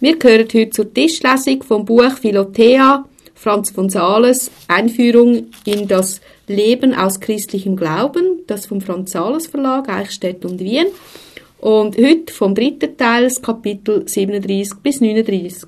Wir gehören heute zur Tischlesung vom Buch Philothea, Franz von Sales, Einführung in das Leben aus christlichem Glauben, das vom Franz Sales Verlag, Eichstätt und Wien. Und heute vom dritten Teil, das Kapitel 37 bis 39.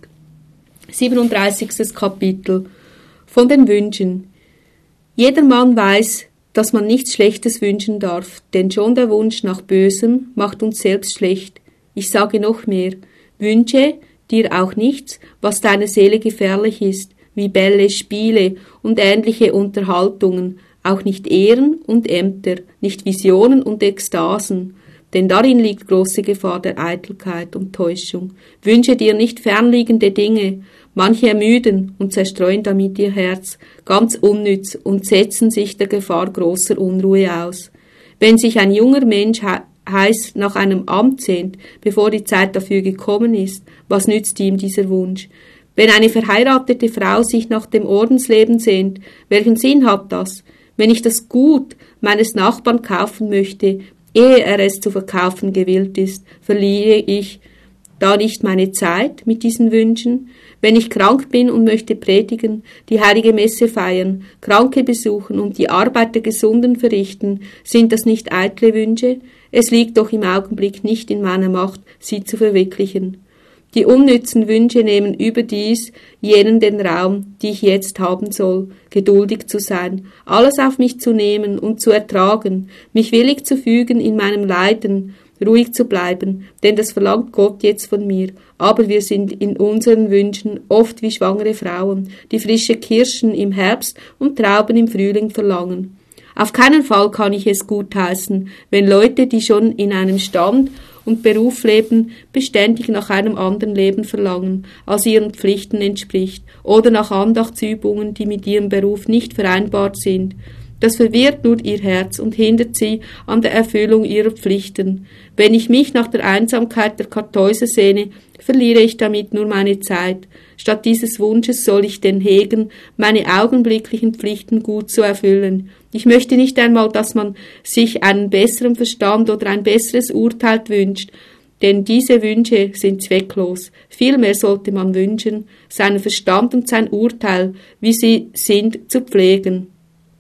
37. Kapitel von den Wünschen. Jeder Mann weiß, dass man nichts Schlechtes wünschen darf, denn schon der Wunsch nach Bösem macht uns selbst schlecht. Ich sage noch mehr, wünsche dir auch nichts, was deiner Seele gefährlich ist, wie Bälle, Spiele und ähnliche Unterhaltungen, auch nicht Ehren und Ämter, nicht Visionen und Ekstasen, denn darin liegt große Gefahr der Eitelkeit und Täuschung. Wünsche dir nicht fernliegende Dinge, manche ermüden und zerstreuen damit ihr Herz, ganz unnütz und setzen sich der Gefahr großer Unruhe aus. Wenn sich ein junger Mensch heiß nach einem Amt sehnt, bevor die Zeit dafür gekommen ist, was nützt ihm dieser Wunsch? Wenn eine verheiratete Frau sich nach dem Ordensleben sehnt, welchen Sinn hat das? Wenn ich das Gut meines Nachbarn kaufen möchte, ehe er es zu verkaufen gewillt ist, verliere ich da nicht meine Zeit mit diesen Wünschen? Wenn ich krank bin und möchte predigen, die heilige Messe feiern, Kranke besuchen und die Arbeit der Gesunden verrichten, sind das nicht eitle Wünsche? Es liegt doch im Augenblick nicht in meiner Macht, sie zu verwirklichen. Die unnützen Wünsche nehmen überdies jenen den Raum, die ich jetzt haben soll, geduldig zu sein, alles auf mich zu nehmen und zu ertragen, mich willig zu fügen in meinem Leiden, ruhig zu bleiben, denn das verlangt Gott jetzt von mir. Aber wir sind in unseren Wünschen oft wie schwangere Frauen, die frische Kirschen im Herbst und Trauben im Frühling verlangen. Auf keinen Fall kann ich es gutheißen, wenn Leute, die schon in einem Stand und Beruf leben, beständig nach einem anderen Leben verlangen, als ihren Pflichten entspricht, oder nach Andachtsübungen, die mit ihrem Beruf nicht vereinbar sind. Das verwirrt nur ihr Herz und hindert sie an der Erfüllung ihrer Pflichten. Wenn ich mich nach der Einsamkeit der Kartäuser sehne, verliere ich damit nur meine Zeit. Statt dieses Wunsches soll ich denn hegen, meine augenblicklichen Pflichten gut zu erfüllen. Ich möchte nicht einmal, dass man sich einen besseren Verstand oder ein besseres Urteil wünscht, denn diese Wünsche sind zwecklos. Vielmehr sollte man wünschen, seinen Verstand und sein Urteil, wie sie sind, zu pflegen.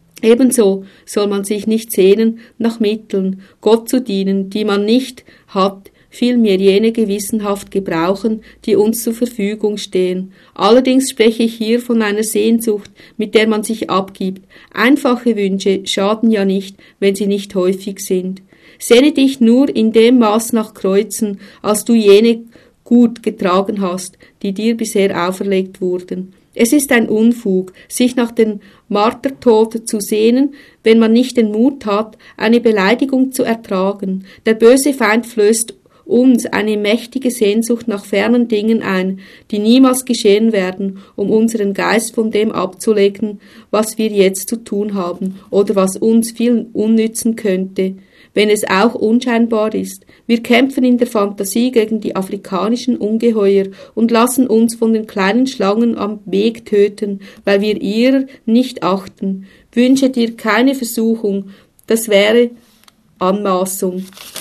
Ebenso soll man sich nicht sehnen nach Mitteln, Gott zu dienen, die man nicht hat, vielmehr jene gewissenhaft gebrauchen, die uns zur Verfügung stehen. Allerdings spreche ich hier von einer Sehnsucht, mit der man sich abgibt. Einfache Wünsche schaden ja nicht, wenn sie nicht häufig sind. Sehne dich nur in dem Maß nach Kreuzen, als du jene gut getragen hast, die dir bisher auferlegt wurden. Es ist ein Unfug, sich nach dem Martertod zu sehnen, wenn man nicht den Mut hat, eine Beleidigung zu ertragen. Der böse Feind flößt uns eine mächtige Sehnsucht nach fernen Dingen ein, die niemals geschehen werden, um unseren Geist von dem abzulenken, was wir jetzt zu tun haben oder was uns viel unnützen könnte, wenn es auch unscheinbar ist. Wir kämpfen in der Fantasie gegen die afrikanischen Ungeheuer und lassen uns von den kleinen Schlangen am Weg töten, weil wir ihrer nicht achten. Wünsche dir keine Versuchung, das wäre Anmaßung.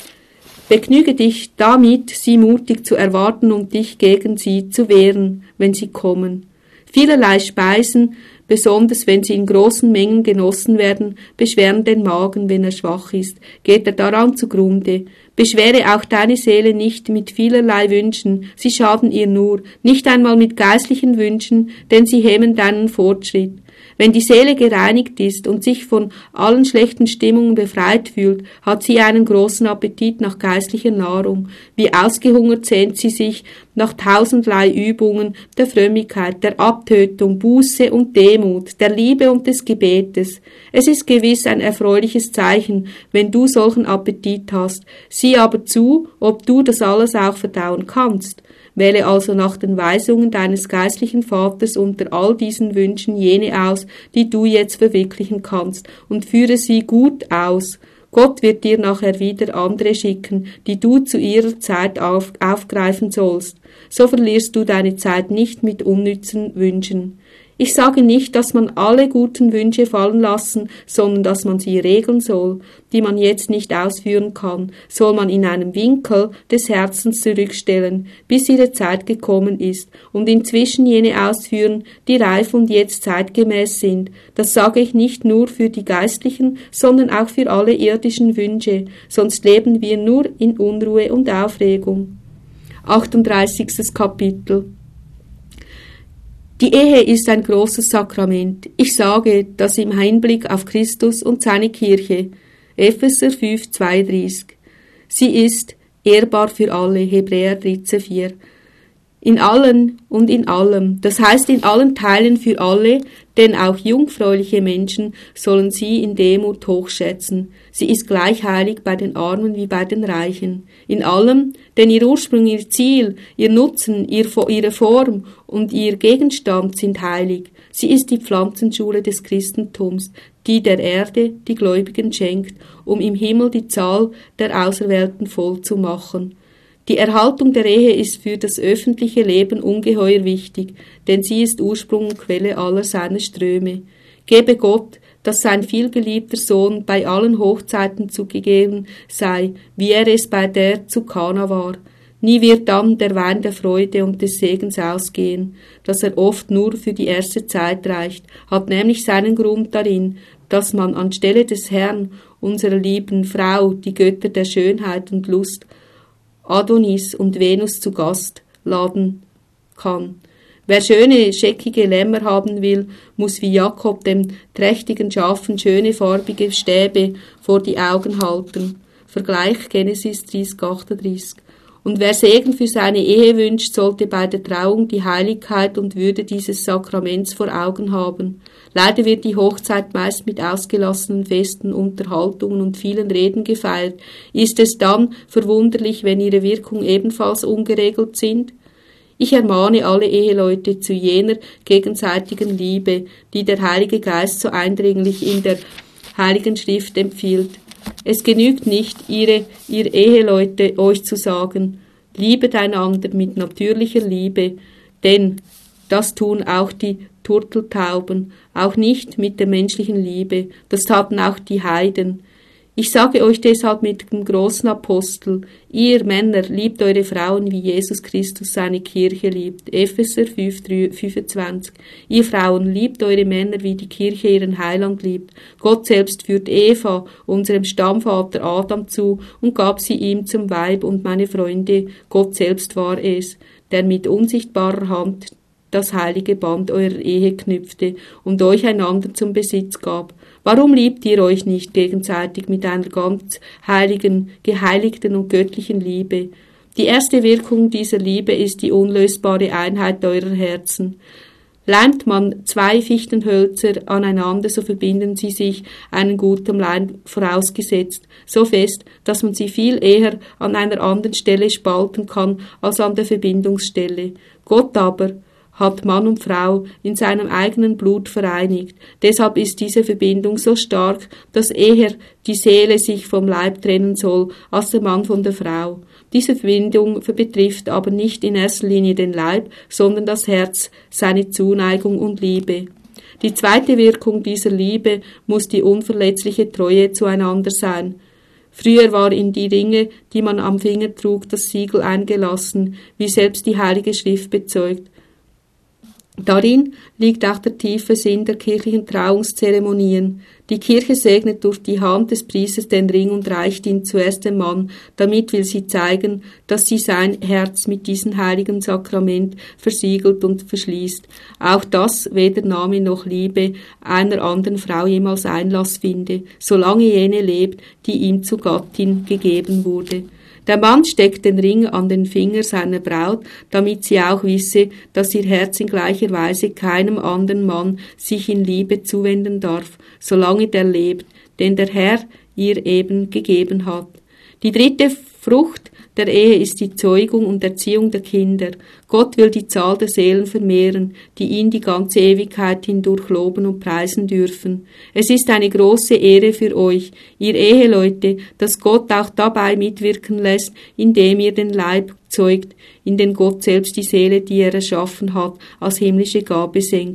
Begnüge dich damit, sie mutig zu erwarten und dich gegen sie zu wehren, wenn sie kommen. Vielerlei Speisen, besonders wenn sie in großen Mengen genossen werden, beschweren den Magen, wenn er schwach ist, geht er daran zugrunde. Beschwere auch deine Seele nicht mit vielerlei Wünschen, sie schaden ihr nur, nicht einmal mit geistlichen Wünschen, denn sie hemmen deinen Fortschritt. Wenn die Seele gereinigt ist und sich von allen schlechten Stimmungen befreit fühlt, hat sie einen großen Appetit nach geistlicher Nahrung. Wie ausgehungert sehnt sie sich nach tausendlei Übungen der Frömmigkeit, der Abtötung, Buße und Demut, der Liebe und des Gebetes. Es ist gewiss ein erfreuliches Zeichen, wenn du solchen Appetit hast. Sieh aber zu, ob du das alles auch verdauen kannst. Wähle also nach den Weisungen deines geistlichen Vaters unter all diesen Wünschen jene aus, die du jetzt verwirklichen kannst, und führe sie gut aus. Gott wird dir nachher wieder andere schicken, die du zu ihrer Zeit aufgreifen sollst. So verlierst du deine Zeit nicht mit unnützen Wünschen. Ich sage nicht, dass man alle guten Wünsche fallen lassen, sondern dass man sie regeln soll, die man jetzt nicht ausführen kann, soll man in einem Winkel des Herzens zurückstellen, bis ihre Zeit gekommen ist, und inzwischen jene ausführen, die reif und jetzt zeitgemäß sind. Das sage ich nicht nur für die geistlichen, sondern auch für alle irdischen Wünsche, sonst leben wir nur in Unruhe und Aufregung. 38. Kapitel. Die Ehe ist ein großes Sakrament. Ich sage das im Hinblick auf Christus und seine Kirche. Epheser 5,32. Sie ist ehrbar für alle. Hebräer 13,4. In allen und in allem, das heißt in allen Teilen für alle, denn auch jungfräuliche Menschen sollen sie in Demut hochschätzen. Sie ist gleich heilig bei den Armen wie bei den Reichen. In allem, denn ihr Ursprung, ihr Ziel, ihr Nutzen, ihre Form und ihr Gegenstand sind heilig. Sie ist die Pflanzenschule des Christentums, die der Erde die Gläubigen schenkt, um im Himmel die Zahl der Auserwählten voll zu machen. Die Erhaltung der Ehe ist für das öffentliche Leben ungeheuer wichtig, denn sie ist Ursprung und Quelle aller seiner Ströme. Gebe Gott, dass sein vielgeliebter Sohn bei allen Hochzeiten zugegeben sei, wie er es bei der zu Kana war. Nie wird dann der Wein der Freude und des Segens ausgehen, dass er oft nur für die erste Zeit reicht, hat nämlich seinen Grund darin, dass man anstelle des Herrn, unserer lieben Frau, die Götter der Schönheit und Lust, Adonis und Venus zu Gast laden kann. Wer schöne, scheckige Lämmer haben will, muss wie Jakob dem trächtigen Schafen schöne, farbige Stäbe vor die Augen halten. Vergleich Genesis 30,38. Und wer Segen für seine Ehe wünscht, sollte bei der Trauung die Heiligkeit und Würde dieses Sakraments vor Augen haben. Leider wird die Hochzeit meist mit ausgelassenen Festen, Unterhaltungen und vielen Reden gefeiert. Ist es dann verwunderlich, wenn ihre Wirkung ebenfalls ungeregelt sind? Ich ermahne alle Eheleute zu jener gegenseitigen Liebe, die der Heilige Geist so eindringlich in der Heiligen Schrift empfiehlt. Es genügt nicht, ihr Eheleute euch zu sagen, liebet einander mit natürlicher Liebe, denn das tun auch die Turteltauben, auch nicht mit der menschlichen Liebe, das taten auch die Heiden. Ich sage euch deshalb mit dem großen Apostel, ihr Männer, liebt eure Frauen, wie Jesus Christus seine Kirche liebt. Epheser 5,25. Ihr Frauen, liebt eure Männer, wie die Kirche ihren Heiland liebt. Gott selbst führt Eva, unserem Stammvater Adam, zu und gab sie ihm zum Weib, und meine Freunde, Gott selbst war es, der mit unsichtbarer Hand das heilige Band eurer Ehe knüpfte und euch einander zum Besitz gab. Warum liebt ihr euch nicht gegenseitig mit einer ganz heiligen, geheiligten und göttlichen Liebe? Die erste Wirkung dieser Liebe ist die unlösbare Einheit eurer Herzen. Leimt man zwei Fichtenhölzer aneinander, so verbinden sie sich, einen guten Leim vorausgesetzt, so fest, dass man sie viel eher an einer anderen Stelle spalten kann als an der Verbindungsstelle. Gott aber hat Mann und Frau in seinem eigenen Blut vereinigt. Deshalb ist diese Verbindung so stark, dass eher die Seele sich vom Leib trennen soll, als der Mann von der Frau. Diese Verbindung betrifft aber nicht in erster Linie den Leib, sondern das Herz, seine Zuneigung und Liebe. Die zweite Wirkung dieser Liebe muss die unverletzliche Treue zueinander sein. Früher war in die Ringe, die man am Finger trug, das Siegel eingelassen, wie selbst die Heilige Schrift bezeugt. Darin liegt auch der tiefe Sinn der kirchlichen Trauungszeremonien. Die Kirche segnet durch die Hand des Priesters den Ring und reicht ihn zuerst dem Mann. Damit will sie zeigen, dass sie sein Herz mit diesem heiligen Sakrament versiegelt und verschließt. Auch dass weder Name noch Liebe einer anderen Frau jemals Einlass finde, solange jene lebt, die ihm zur Gattin gegeben wurde. Der Mann steckt den Ring an den Finger seiner Braut, damit sie auch wisse, dass ihr Herz in gleicher Weise keinem anderen Mann sich in Liebe zuwenden darf, solange der lebt, den der Herr ihr eben gegeben hat. Die dritte Frucht der Ehe ist die Zeugung und Erziehung der Kinder. Gott will die Zahl der Seelen vermehren, die ihn die ganze Ewigkeit hindurch loben und preisen dürfen. Es ist eine große Ehre für euch, ihr Eheleute, dass Gott auch dabei mitwirken lässt, indem ihr den Leib zeugt, in den Gott selbst die Seele, die er erschaffen hat, als himmlische Gabe senkt.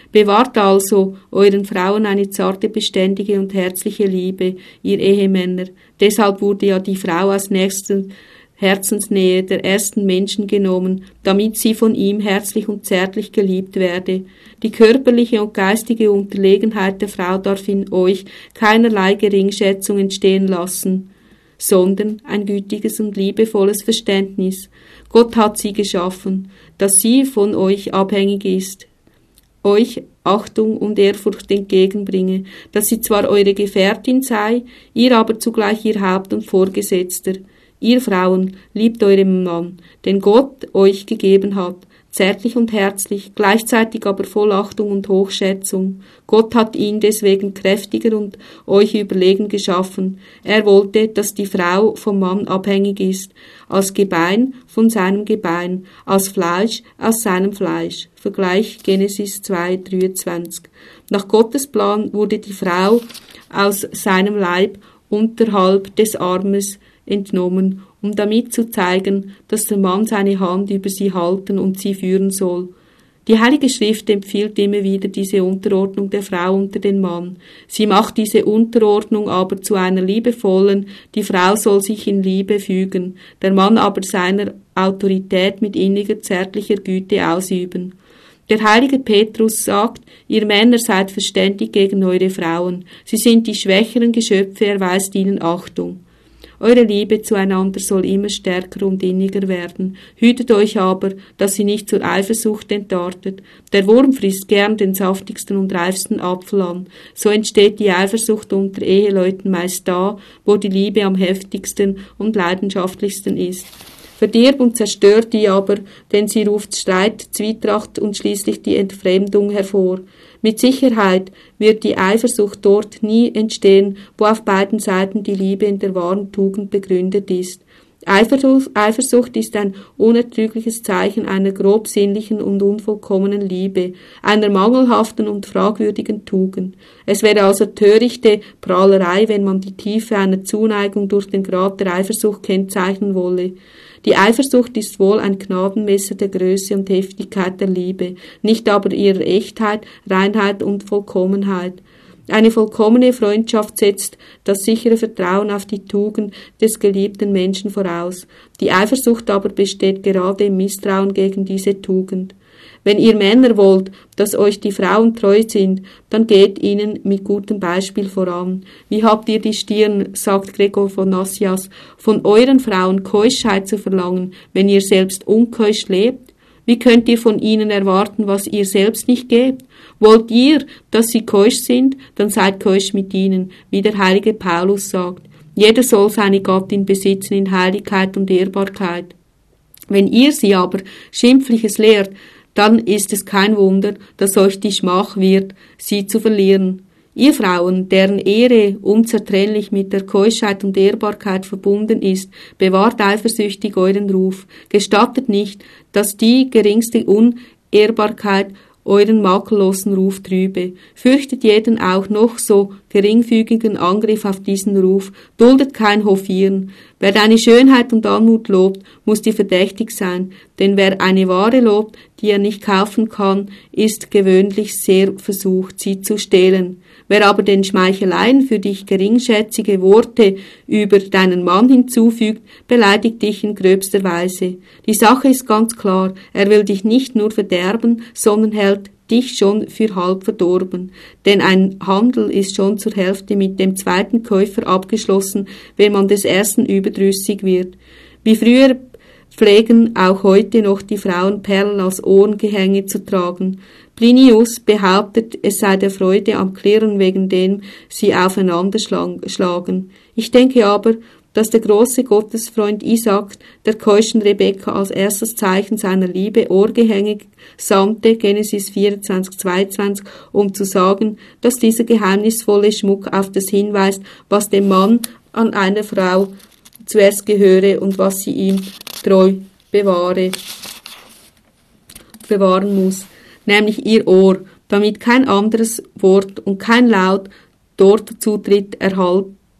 Bewahrt also euren Frauen eine zarte, beständige und herzliche Liebe, ihr Ehemänner. Deshalb wurde ja die Frau aus nächster Herzensnähe der ersten Menschen genommen, damit sie von ihm herzlich und zärtlich geliebt werde. Die körperliche und geistige Unterlegenheit der Frau darf in euch keinerlei Geringschätzung entstehen lassen, sondern ein gütiges und liebevolles Verständnis. Gott hat sie geschaffen, dass sie von euch abhängig ist, euch Achtung und Ehrfurcht entgegenbringe, dass sie zwar eure Gefährtin sei, ihr aber zugleich ihr Haupt und Vorgesetzter. Ihr Frauen, liebt euren Mann, den Gott euch gegeben hat, zärtlich und herzlich, gleichzeitig aber voll Achtung und Hochschätzung. Gott hat ihn deswegen kräftiger und euch überlegen geschaffen. Er wollte, dass die Frau vom Mann abhängig ist, als Gebein von seinem Gebein, als Fleisch aus seinem Fleisch. Vergleich Genesis 2,23. Nach Gottes Plan wurde die Frau aus seinem Leib unterhalb des Armes entnommen, um damit zu zeigen, dass der Mann seine Hand über sie halten und sie führen soll. Die Heilige Schrift empfiehlt immer wieder diese Unterordnung der Frau unter den Mann. Sie macht diese Unterordnung aber zu einer liebevollen, die Frau soll sich in Liebe fügen, der Mann aber seiner Autorität mit inniger, zärtlicher Güte ausüben. Der heilige Petrus sagt, ihr Männer seid verständig gegen eure Frauen. Sie sind die schwächeren Geschöpfe, erweist ihnen Achtung. Eure Liebe zueinander soll immer stärker und inniger werden. Hütet euch aber, dass sie nicht zur Eifersucht entartet. Der Wurm frisst gern den saftigsten und reifsten Apfel an. So entsteht die Eifersucht unter Eheleuten meist da, wo die Liebe am heftigsten und leidenschaftlichsten ist. Verdirbt und zerstört die aber, denn sie ruft Streit, Zwietracht und schließlich die Entfremdung hervor. Mit Sicherheit wird die Eifersucht dort nie entstehen, wo auf beiden Seiten die Liebe in der wahren Tugend begründet ist. Eifersucht ist ein unerträgliches Zeichen einer grob sinnlichen und unvollkommenen Liebe, einer mangelhaften und fragwürdigen Tugend. Es wäre also törichte Prahlerei, wenn man die Tiefe einer Zuneigung durch den Grad der Eifersucht kennzeichnen wolle. Die Eifersucht ist wohl ein Gnadenmesser der Größe und Heftigkeit der Liebe, nicht aber ihrer Echtheit, Reinheit und Vollkommenheit. Eine vollkommene Freundschaft setzt das sichere Vertrauen auf die Tugend des geliebten Menschen voraus. Die Eifersucht aber besteht gerade im Misstrauen gegen diese Tugend. Wenn ihr Männer wollt, dass euch die Frauen treu sind, dann geht ihnen mit gutem Beispiel voran. Wie habt ihr die Stirn, sagt Gregor von Nassias, von euren Frauen Keuschheit zu verlangen, wenn ihr selbst unkeusch lebt? Wie könnt ihr von ihnen erwarten, was ihr selbst nicht gebt? Wollt ihr, dass sie keusch sind, dann seid keusch mit ihnen, wie der heilige Paulus sagt. Jeder soll seine Gattin besitzen in Heiligkeit und Ehrbarkeit. Wenn ihr sie aber Schimpfliches lehrt, dann ist es kein Wunder, dass euch die Schmach wird, sie zu verlieren. Ihr Frauen, deren Ehre unzertrennlich mit der Keuschheit und Ehrbarkeit verbunden ist, bewahrt eifersüchtig euren Ruf. Gestattet nicht, dass die geringste Unehrbarkeit euren makellosen Ruf trübe. Fürchtet jeden auch noch so geringfügigen Angriff auf diesen Ruf, duldet kein Hofieren. Wer deine Schönheit und Anmut lobt, muss dir verdächtig sein, denn wer eine Ware lobt, die er nicht kaufen kann, ist gewöhnlich sehr versucht, sie zu stehlen. Wer aber den Schmeicheleien für dich geringschätzige Worte über deinen Mann hinzufügt, beleidigt dich in gröbster Weise. Die Sache ist ganz klar, er will dich nicht nur verderben, sondern hält dich schon für halb verdorben. Denn ein Handel ist schon zur Hälfte mit dem zweiten Käufer abgeschlossen, wenn man des ersten überdrüssig wird. Wie früher pflegen auch heute noch die Frauen Perlen als Ohrengehänge zu tragen. Plinius behauptet, es sei der Freude am Klirren, wegen dem sie aufeinander schlagen. Ich denke aber, dass der große Gottesfreund Isaac der keuschen Rebekka als erstes Zeichen seiner Liebe Ohrgehänge samte, Genesis 24,22, um zu sagen, dass dieser geheimnisvolle Schmuck auf das hinweist, was dem Mann an einer Frau zuerst gehöre und was sie ihm treu bewahren muss, nämlich ihr Ohr, damit kein anderes Wort und kein Laut dort Zutritt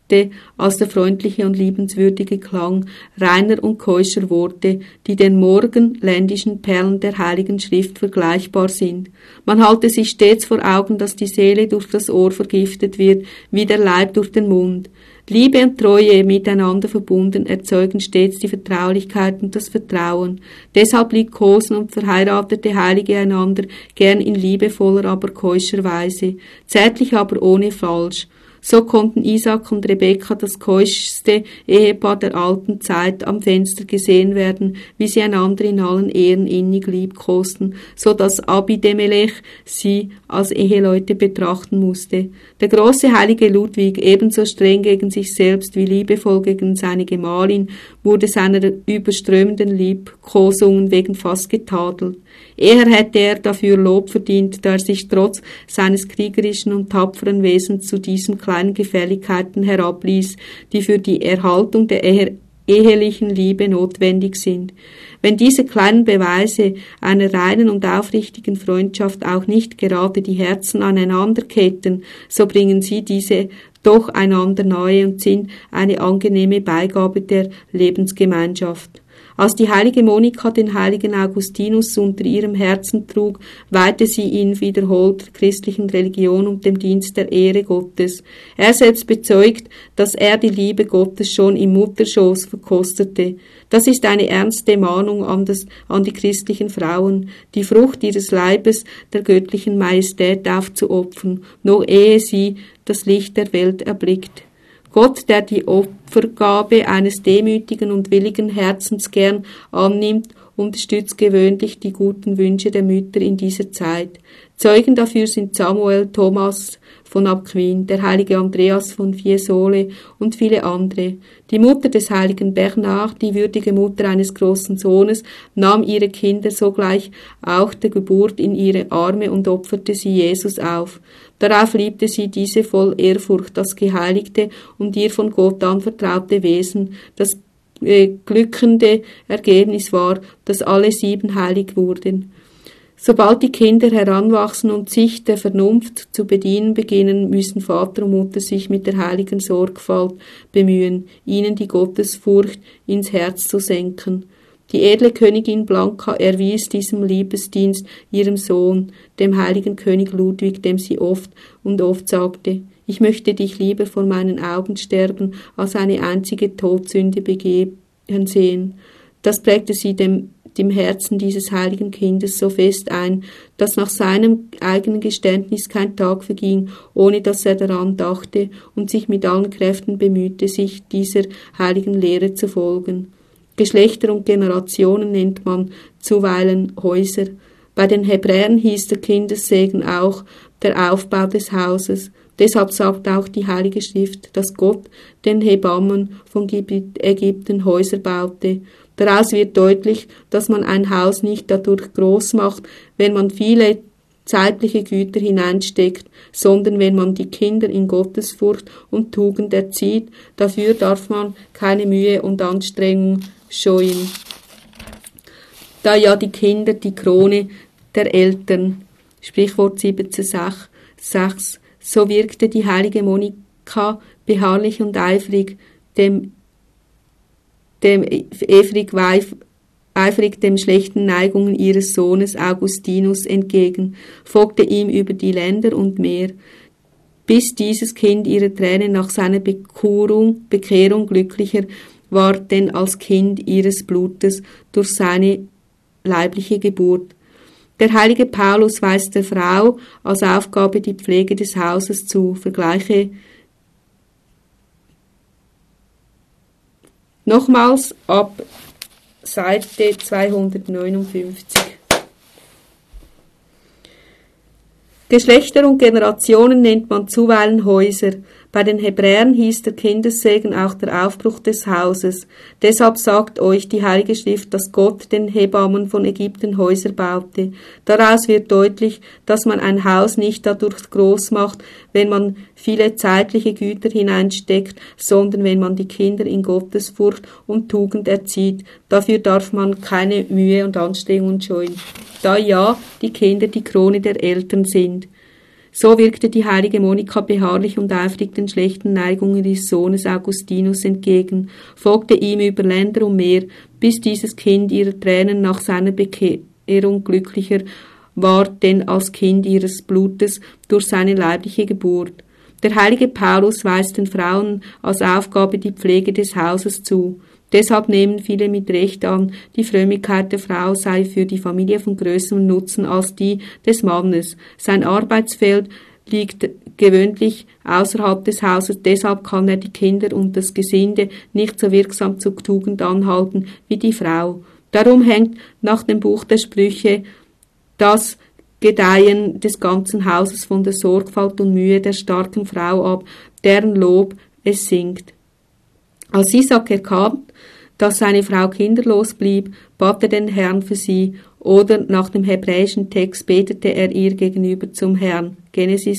als der freundliche und liebenswürdige Klang reiner und keuscher Worte, die den morgenländischen Perlen der Heiligen Schrift vergleichbar sind. Man halte sich stets vor Augen, dass die Seele durch das Ohr vergiftet wird, wie der Leib durch den Mund. Liebe und Treue miteinander verbunden erzeugen stets die Vertraulichkeit und das Vertrauen. Deshalb liebkosen und verheiratete Heilige einander gern in liebevoller, aber keuscher Weise, zärtlich aber ohne Falsch. So konnten Isaac und Rebekka, das keuschste Ehepaar der alten Zeit, am Fenster gesehen werden, wie sie einander in allen Ehren innig liebkosten, so dass Abidemelech sie als Eheleute betrachten musste. Der große heilige Ludwig, ebenso streng gegen sich selbst wie liebevoll gegen seine Gemahlin, wurde seiner überströmenden Liebkosungen wegen fast getadelt. Eher hätte er dafür Lob verdient, da er sich trotz seines kriegerischen und tapferen Wesens zu diesen kleinen Gefälligkeiten herabließ, die für die Erhaltung der ehelichen Liebe notwendig sind. Wenn diese kleinen Beweise einer reinen und aufrichtigen Freundschaft auch nicht gerade die Herzen aneinander ketten, so bringen sie diese doch einander nahe und sind eine angenehme Beigabe der Lebensgemeinschaft. Als die heilige Monika den heiligen Augustinus unter ihrem Herzen trug, weihte sie ihn wiederholt der christlichen Religion und dem Dienst der Ehre Gottes. Er selbst bezeugt, dass er die Liebe Gottes schon im Mutterschoß verkostete. Das ist eine ernste Mahnung an die christlichen Frauen, die Frucht ihres Leibes der göttlichen Majestät aufzuopfern, noch ehe sie das Licht der Welt erblickt. Gott, der die Opfergabe eines demütigen und willigen Herzens gern annimmt, unterstützt gewöhnlich die guten Wünsche der Mütter in dieser Zeit. Zeugen dafür sind Samuel, Thomas von Aquin, der heilige Andreas von Fiesole und viele andere. Die Mutter des heiligen Bernhard, die würdige Mutter eines großen Sohnes, nahm ihre Kinder sogleich auch der Geburt in ihre Arme und opferte sie Jesus auf. Darauf liebte sie diese voll Ehrfurcht, das geheiligte und ihr von Gott anvertraute Wesen. Das glückende Ergebnis war, dass alle 7 heilig wurden. Sobald die Kinder heranwachsen und sich der Vernunft zu bedienen beginnen, müssen Vater und Mutter sich mit der heiligen Sorgfalt bemühen, ihnen die Gottesfurcht ins Herz zu senken. Die edle Königin Blanka erwies diesem Liebesdienst ihrem Sohn, dem heiligen König Ludwig, dem sie oft und oft sagte: Ich möchte dich lieber vor meinen Augen sterben, als eine einzige Todsünde begehen sehen. Das prägte sie dem Herzen dieses heiligen Kindes so fest ein, dass nach seinem eigenen Geständnis kein Tag verging, ohne dass er daran dachte und sich mit allen Kräften bemühte, sich dieser heiligen Lehre zu folgen. Geschlechter und Generationen nennt man zuweilen Häuser. Bei den Hebräern hieß der Kindessegen auch der Aufbau des Hauses. Deshalb sagt auch die Heilige Schrift, dass Gott den Hebammen von Ägypten Häuser baute. Daraus wird deutlich, dass man ein Haus nicht dadurch groß macht, wenn man viele zeitliche Güter hineinsteckt, sondern wenn man die Kinder in Gottesfurcht und Tugend erzieht. Dafür darf man keine Mühe und Anstrengung scheuen. Da ja die Kinder die Krone der Eltern, Sprichwort 17,6, so wirkte die heilige Monika beharrlich und eifrig dem schlechten Neigungen ihres Sohnes Augustinus entgegen, folgte ihm über die Länder und Meer, bis dieses Kind ihre Tränen nach seiner Bekehrung glücklicher war denn als Kind ihres Blutes durch seine leibliche Geburt. Der heilige Paulus weist der Frau als Aufgabe die Pflege des Hauses zu, vergleiche nochmals ab Seite 259. Geschlechter und Generationen nennt man zuweilen Häuser. Bei den Hebräern hieß der Kindessegen auch der Aufbruch des Hauses. Deshalb sagt euch die Heilige Schrift, dass Gott den Hebammen von Ägypten Häuser baute. Daraus wird deutlich, dass man ein Haus nicht dadurch groß macht, wenn man viele zeitliche Güter hineinsteckt, sondern wenn man die Kinder in Gottesfurcht und Tugend erzieht. Dafür darf man keine Mühe und Anstrengung scheuen, da ja die Kinder die Krone der Eltern sind. So wirkte die heilige Monika beharrlich und eifrig den schlechten Neigungen ihres Sohnes Augustinus entgegen, folgte ihm über Länder und Meer, bis dieses Kind ihrer Tränen nach seiner Bekehrung glücklicher war denn als Kind ihres Blutes durch seine leibliche Geburt. Der heilige Paulus weist den Frauen als Aufgabe die Pflege des Hauses zu. Deshalb nehmen viele mit Recht an, die Frömmigkeit der Frau sei für die Familie von größerem Nutzen als die des Mannes. Sein Arbeitsfeld liegt gewöhnlich außerhalb des Hauses, deshalb kann er die Kinder und das Gesinde nicht so wirksam zur Tugend anhalten wie die Frau. Darum hängt nach dem Buch der Sprüche das Gedeihen des ganzen Hauses von der Sorgfalt und Mühe der starken Frau ab, deren Lob es singt. Als Isaac erkam, dass seine Frau kinderlos blieb, bat er den Herrn für sie, oder nach dem hebräischen Text betete er ihr gegenüber zum Herrn, Genesis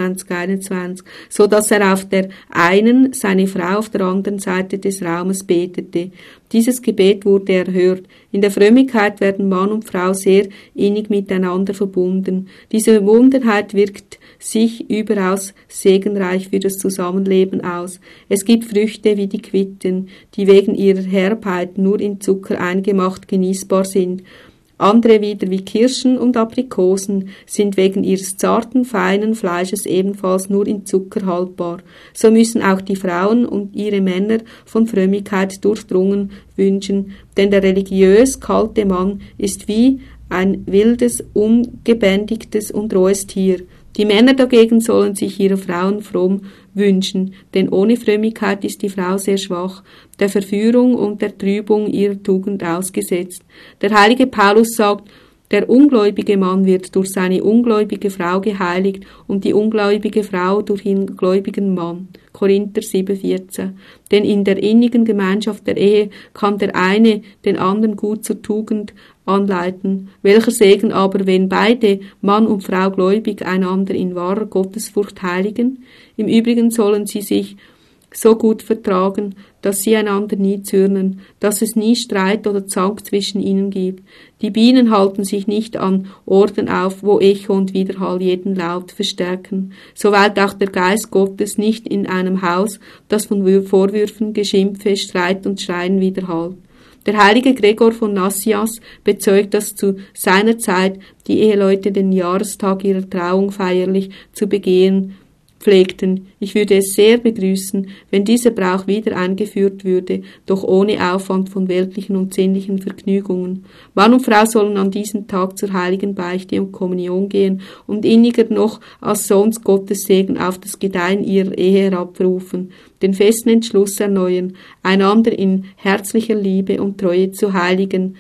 25,21, so dass er auf der einen, seine Frau auf der anderen Seite des Raumes betete. Dieses Gebet wurde erhört. In der Frömmigkeit werden Mann und Frau sehr innig miteinander verbunden. Diese Verbundenheit wirkt sich überaus segenreich für das Zusammenleben aus. Es gibt Früchte wie die Quitten, die wegen ihrer Herbheit nur in Zucker eingemacht genießbar sind. Andere wieder wie Kirschen und Aprikosen sind wegen ihres zarten, feinen Fleisches ebenfalls nur in Zucker haltbar. So müssen auch die Frauen und ihre Männer von Frömmigkeit durchdrungen wünschen, denn der religiös kalte Mann ist wie ein wildes, ungebändigtes und rohes Tier. Die Männer dagegen sollen sich ihrer Frauen fromm wünschen, denn ohne Frömmigkeit ist die Frau sehr schwach, der Verführung und der Trübung ihrer Tugend ausgesetzt. Der heilige Paulus sagt, der ungläubige Mann wird durch seine ungläubige Frau geheiligt und die ungläubige Frau durch ihren gläubigen Mann. Korinther 7,14. Denn in der innigen Gemeinschaft der Ehe kann der eine den anderen gut zur Tugend anleiten. Welcher Segen aber, wenn beide, Mann und Frau, gläubig einander in wahrer Gottesfurcht heiligen? Im Übrigen sollen sie sich so gut vertragen, dass sie einander nie zürnen, dass es nie Streit oder Zank zwischen ihnen gibt. Die Bienen halten sich nicht an Orten auf, wo Echo und Widerhall jeden Laut verstärken. So weilt auch der Geist Gottes nicht in einem Haus, das von Vorwürfen, Geschimpfe, Streit und Schreien widerhallt. Der heilige Gregor von Nassias bezeugt, dass zu seiner Zeit die Eheleute den Jahrestag ihrer Trauung feierlich zu begehen pflegten. Ich würde es sehr begrüßen, wenn dieser Brauch wieder eingeführt würde, doch ohne Aufwand von weltlichen und sinnlichen Vergnügungen. Mann und Frau sollen an diesem Tag zur heiligen Beichte und Kommunion gehen und inniger noch als Sohns Gottes Segen auf das Gedeihen ihrer Ehe herabrufen, den festen Entschluss erneuern, einander in herzlicher Liebe und Treue zu heiligen.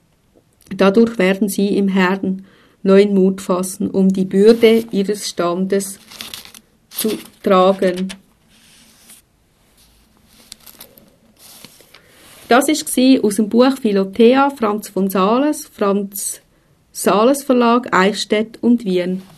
Dadurch werden sie im Herrn neuen Mut fassen, um die Bürde ihres Standes zu tragen. Das war aus dem Buch Philothea, Franz Sales Verlag, Eichstätt und Wien.